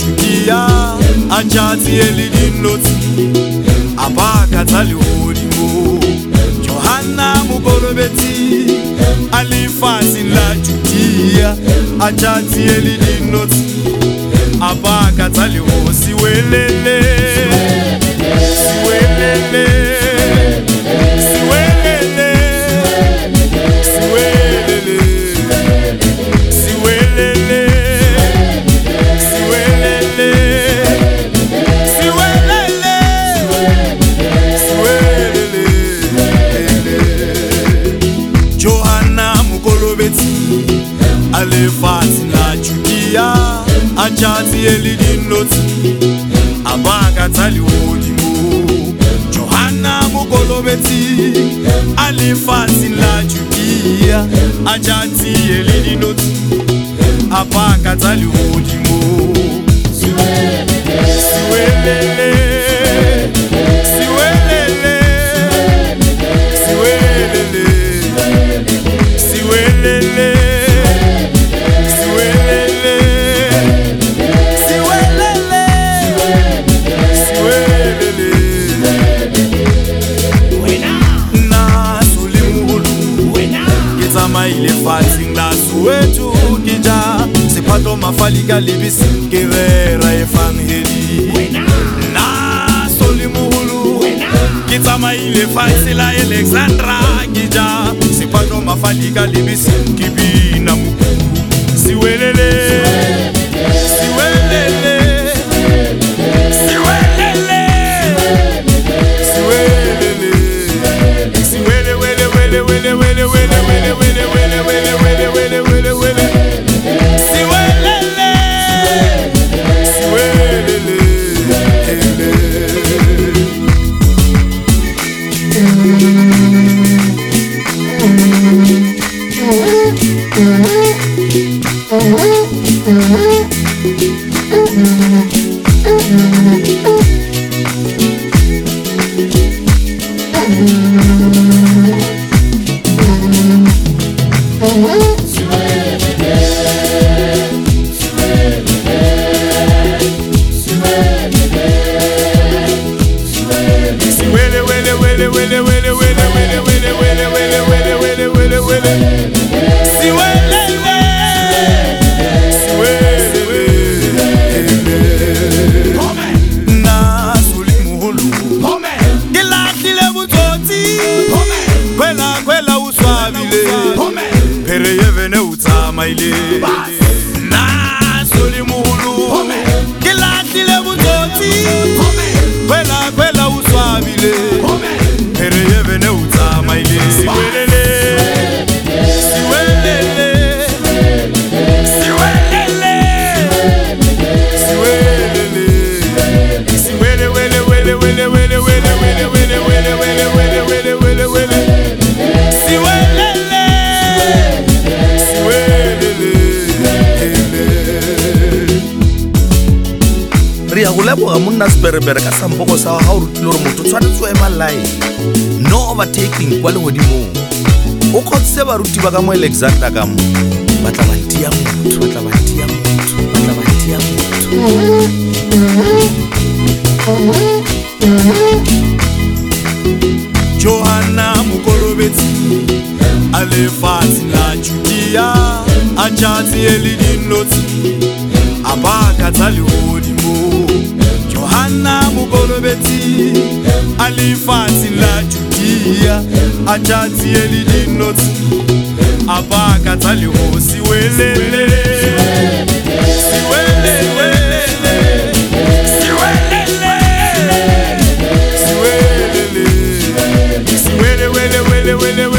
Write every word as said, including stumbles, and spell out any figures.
Judea achati elidinoti abakatali odimo Johanna mukolobeti alifasi la Judea achati elidinoti abakatali osiwelele siwelele siwelele siwelele siwelele siwelele siwelele siwelele Johanna mukolobeti alefati na Judea achati elidinoti abakatali odimo Johanna mukolobeti alifati la Judea achati elidinoti abakatali odimo siwelele siwelele siwelele siwelele siwelele ile fating la suetu kija sepato mafalika libisi kevera evangeli na solimuhulu kitama ile fatsila Alexandra kija sepato mafalika libisi kibina muku siwelele siwelele siwelele siwelele siwele wele wele wele wele wele wele na solimuhulu kila kile butoti kwela kwela uswabile pereye vene utama ile siwelele siwelele siwelele siwelele siwele wele wele wele wele wele wele wele wele wele wele wele wele siwelele ria go leboga monna seperebere ka sampoko sa ga o rutile gore motho tshwanetse o ema line no overtaking kwa legodimong o kgotsise baruti ba ka mo Alexandra ka mo ba tla bantia motho ba tla bantia motho ba tla bantia motho Johanna mukolobeti alefati la Judea achati elidinoti abakatali odimo Johanna mukolobeti alifati la Judea achati elidinoti abakatali osiwelele siwelele siwelele siwele wele wele wele